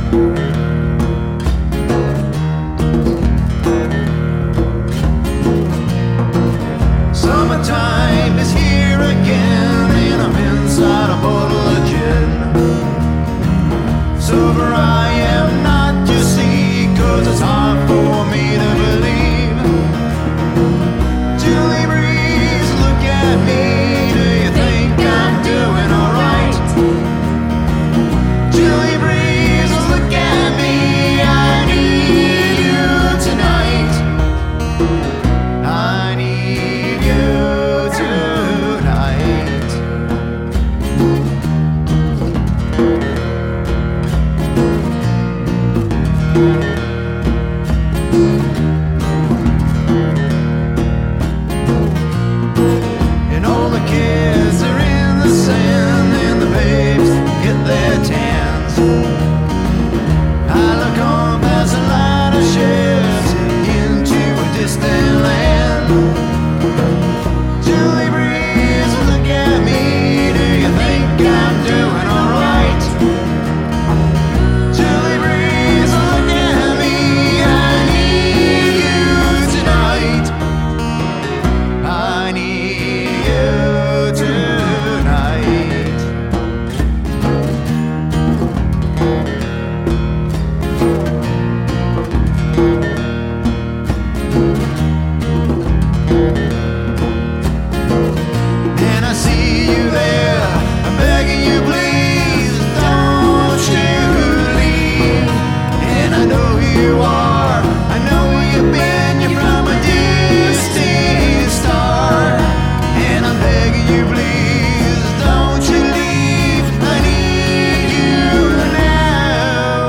Summertime is here again, and I'm inside a bottle of gin. Sober I am not, you see, 'cause it's hard for me to believe. Julie Breeze, look at me, do you think I'm doing alright? Julie Breeze, look at me, I need you tonight. I need you tonight. And all the kids are in the sand, and the babes get their tans. I look on past a line of ships into a distant land. Julie Breeze, look at me, do you think I'm doing alright? Julie Breeze, look at me, I need you tonight. I need you tonight. And I see you there, I'm begging you please, don't you leave. And I know who you are, I know where you've been, you're from a distant star. And I'm begging you please, don't you leave, I need you now.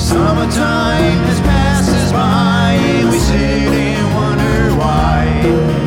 Summertime has passed us by, and we sit and wonder why.